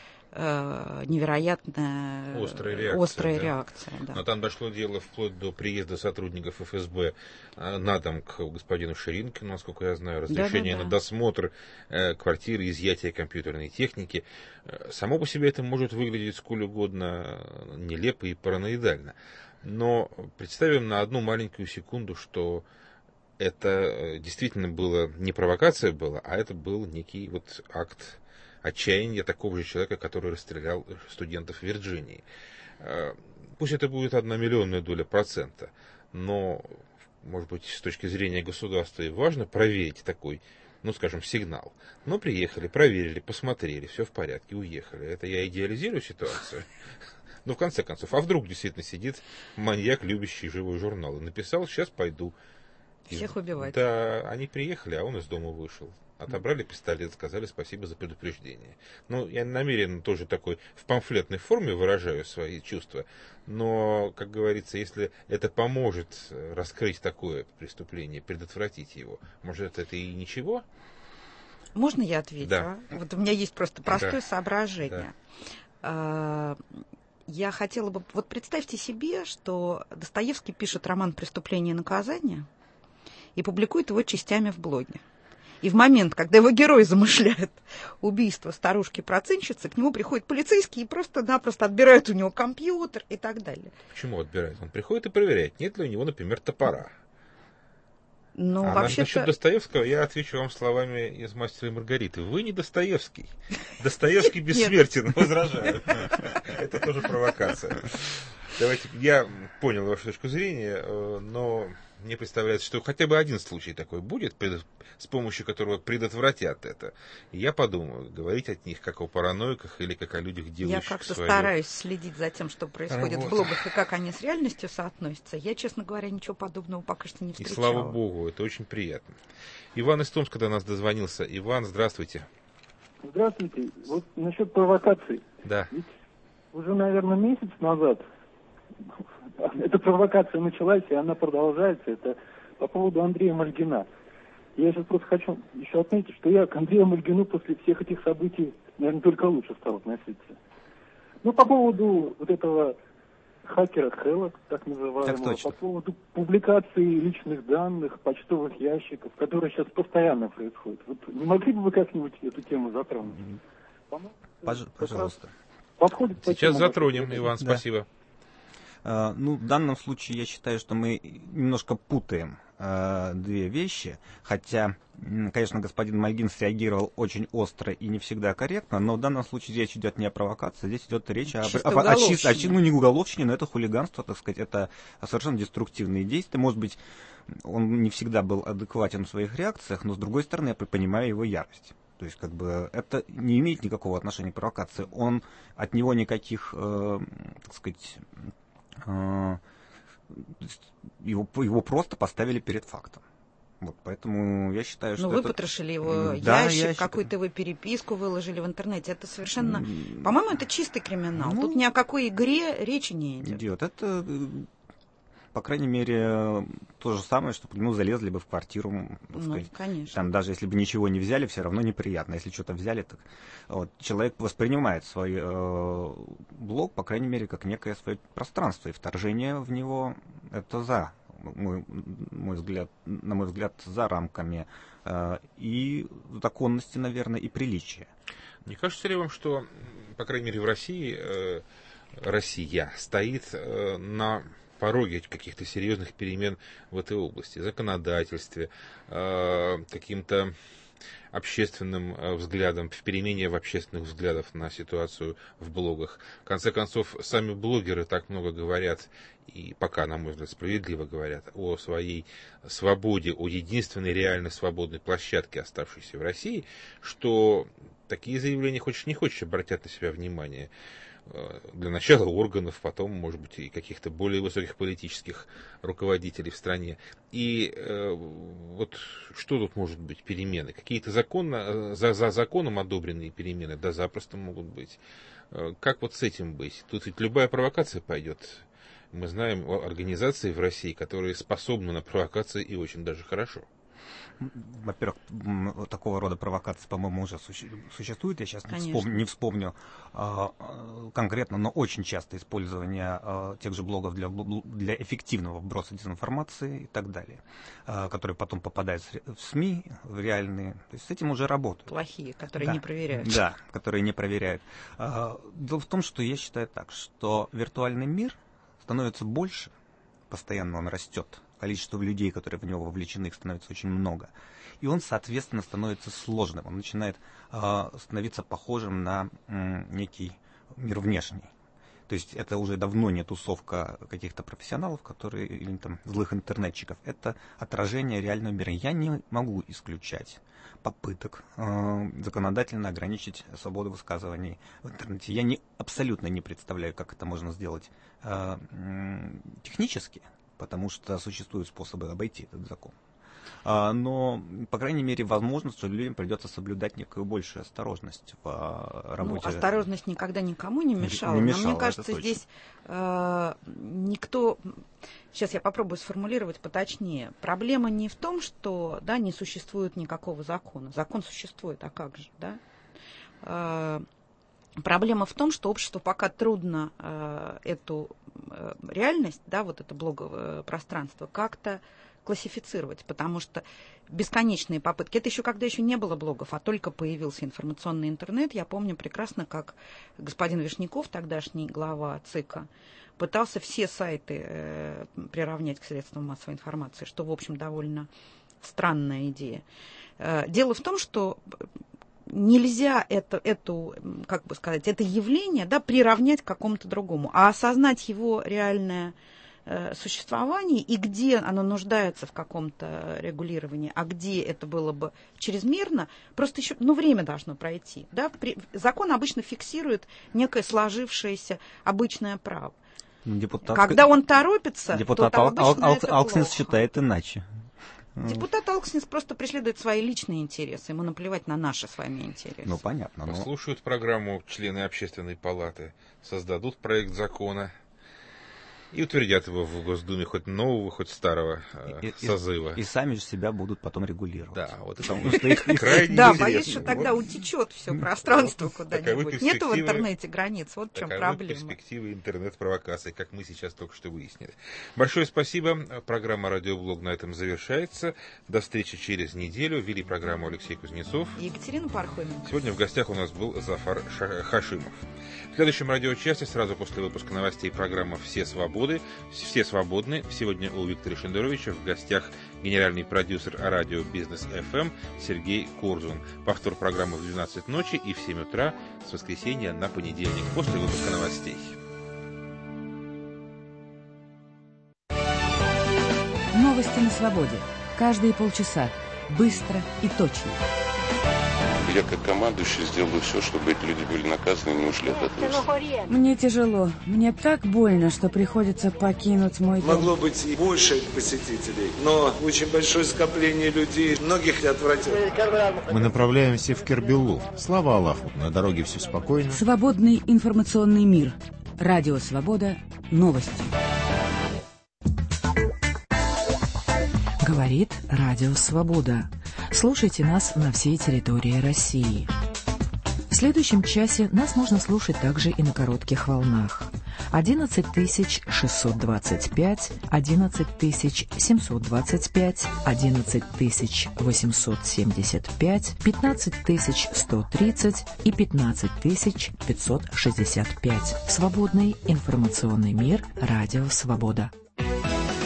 невероятная острая реакция. Да. Но там дошло дело вплоть до приезда сотрудников ФСБ на дом к господину Ширинкину, насколько я знаю, разрешение на досмотр квартиры, изъятие компьютерной техники. Само по себе это может выглядеть сколь угодно нелепо и параноидально. Но представим на одну маленькую секунду, что это действительно было не провокация была, а это был некий вот акт отчаяния такого же человека, который расстрелял студентов Вирджинии. Пусть это будет 1/1,000,000 доля процента, но, может быть, с точки зрения государства и важно проверить такой, ну, скажем, сигнал. Но приехали, проверили, посмотрели, все в порядке, уехали. Это я идеализирую ситуацию? Но в конце концов, а вдруг действительно сидит маньяк, любящий живой журнал, и написал: сейчас пойду. Всех убивать. Да, они приехали, а он из дома вышел. Отобрали пистолет, сказали спасибо за предупреждение. Ну, я намеренно тоже такой в памфлетной форме выражаю свои чувства. Но, как говорится, если это поможет раскрыть такое преступление, предотвратить его, может, это и ничего? Можно я отвечу? Да. Вот у меня есть просто простое соображение. Да. Я хотела бы... Вот представьте себе, что Достоевский пишет роман «Преступление и наказание» и публикует его частями в блоге. И в момент, когда его герой замышляет убийство старушки-процентщицы, к нему приходят полицейские и просто-напросто отбирают у него компьютер и так далее. Почему отбирают? Он приходит и проверяет, нет ли у него, например, топора. Ну, а вообще-то... насчет Достоевского я отвечу вам словами из «Мастера и Маргариты». Вы не Достоевский. Достоевский бессмертен, возражаю. Это тоже провокация. Давайте, я понял вашу точку зрения, но мне представляется, что хотя бы один случай такой будет, с помощью которого предотвратят это. И я подумаю, говорить от них как о параноиках или как о людях, делающих Я как-то свою... стараюсь следить за тем, что происходит в блогах и как они с реальностью соотносятся. Я, честно говоря, ничего подобного пока что не встречала. И слава богу, это очень приятно. Иван из Томска до нас дозвонился. Иван, здравствуйте. Здравствуйте. Вот насчет провокаций. Да. Ведь уже, наверное, месяц назад эта провокация началась, и она продолжается. Это по поводу Андрея Мальгина. Я сейчас просто хочу еще отметить, что я к Андрею Мальгину после всех этих событий, наверное, только лучше стал относиться. Ну, по поводу вот этого хакера Хэлла, так называемого, по поводу публикации личных данных, почтовых ящиков, которые сейчас постоянно происходят. Вот не могли бы вы как-нибудь эту тему затронуть? Пожалуйста. Подходит. Сейчас затронем, Иван, спасибо. Ну, в данном случае я считаю, что мы немножко путаем две вещи, хотя, конечно, господин Мальгин среагировал очень остро и не всегда корректно, но в данном случае речь идет не о провокации, здесь идет речь о ну, не уголовщине, но это хулиганство, так сказать, это совершенно деструктивные действия. Может быть, он не всегда был адекватен в своих реакциях, но, с другой стороны, я понимаю его ярость. То есть, как бы, это не имеет никакого отношения к провокации. От него никаких, так сказать... Его просто поставили перед фактом. Вот, поэтому я считаю, что... Ну, выпотрошили его ящик, какую-то его переписку выложили в интернете. Это совершенно... По-моему, это чистый криминал. Тут ни о какой игре речи не идет. Это, по крайней мере, то же самое, что к нему залезли бы в квартиру. Сказать, конечно. Там, даже если бы ничего не взяли, все равно неприятно. Если что-то взяли, так вот, человек воспринимает свой блог, по крайней мере, как некое свое пространство. И вторжение в него — это на мой взгляд, за рамками и законности, наверное, и приличия. Не кажется ли вам, что, по крайней мере, в России Россия стоит на пороге каких-то серьезных перемен в этой области, законодательстве, каким-то общественным взглядом, в перемене в общественных взглядах на ситуацию в блогах. В конце концов, сами блогеры так много говорят, и пока, на мой взгляд, справедливо говорят о своей свободе, о единственной реально свободной площадке, оставшейся в России, что такие заявления, хочешь не хочешь, обратят на себя внимание. Для начала органов, потом, может быть, и каких-то более высоких политических руководителей в стране. И вот что тут может быть? Перемены? Какие-то за законом одобренные перемены? Да, запросто могут быть. Как вот с этим быть? Тут ведь любая провокация пойдет. Мы знаем организации в России, которые способны на провокации и очень даже хорошо. Во-первых, такого рода провокации, по-моему, уже существует. Я сейчас не вспомню конкретно, но очень часто использование тех же блогов для эффективного вброса дезинформации и так далее, которые потом попадают в СМИ, в реальные. То есть с этим уже работают. Плохие, которые не проверяют. Да, которые не проверяют. Дело в том, что я считаю так, что виртуальный мир становится больше, постоянно он растет. Количество людей, которые в него вовлечены, становится очень много. И он, соответственно, становится сложным. Он начинает становиться похожим на некий мир внешний. То есть это уже давно не тусовка каких-то профессионалов, которые, или там злых интернетчиков. Это отражение реального мира. Я не могу исключать попыток законодательно ограничить свободу высказываний в интернете. Я абсолютно не представляю, как это можно сделать технически, потому что существуют способы обойти этот закон. но, по крайней мере, возможно, что людям придется соблюдать некую большую осторожность в работе. Ну, осторожность никогда никому не мешала. Но мне кажется, здесь никто... Сейчас я попробую сформулировать поточнее. Проблема не в том, что не существует никакого закона. Закон существует, а как же, да? Проблема в том, что обществу пока трудно эту реальность, вот это блоговое пространство, как-то классифицировать, потому что бесконечные попытки, это еще когда еще не было блогов, а только появился информационный интернет. Я помню прекрасно, как господин Вишняков, тогдашний глава ЦИКа, пытался все сайты приравнять к средствам массовой информации, что, в общем, довольно странная идея. Дело в том, что нельзя это явление приравнять к какому-то другому, а осознать его реальное существование и где оно нуждается в каком-то регулировании, а где это было бы чрезмерно, просто еще время должно пройти. Закон обычно фиксирует некое сложившееся обычное право. Когда он торопится, депутат то обычно это Алкснис плохо. считает иначе. Депутат Алкснис просто преследует свои личные интересы, ему наплевать на наши с вами интересы. Ну, понятно. Послушают программу члены Общественной палаты, создадут проект закона и утвердят его в Госдуме, хоть нового, хоть старого созыва. И сами же себя будут потом регулировать. Да, вот это потому что их крайне Да, интересно. боюсь, что тогда утечет все пространство куда-нибудь. Нету в интернете границ, вот в чем проблема. Перспективы интернет-провокаций, как мы сейчас только что выяснили. Большое спасибо. Программа «Радиоблог» на этом завершается. До встречи через неделю. Вели программу Алексей Кузнецов и Екатерина Пархоменко. Сегодня в гостях у нас был Зафар Хашимов. В следующем радиочасе, сразу после выпуска новостей, программа «Все свободны». Сегодня у Виктора Шендеровича в гостях генеральный продюсер радио «Бизнес ФМ» Сергей Корзун. Повтор программы в 12 ночи и в 7 утра с воскресенья на понедельник после выпуска новостей. Новости на свободе. Каждые полчаса. Быстро и точно. Я как командующий сделаю все, чтобы эти люди были наказаны и не ушли от этого. Мне тяжело. Мне так больно, что приходится покинуть мой дом. Могло быть и больше посетителей, но очень большое скопление людей, многих отвратило. Мы направляемся в Кербелу. Слава Аллаху, на дороге все спокойно. Свободный информационный мир. Радио Свобода. Новости. Говорит Радио Свобода. Слушайте нас на всей территории России. В следующем часе нас можно слушать также и на коротких волнах. 11625, 11725, 11875, 15130 и 15565. Свободный информационный мир. Радио Свобода.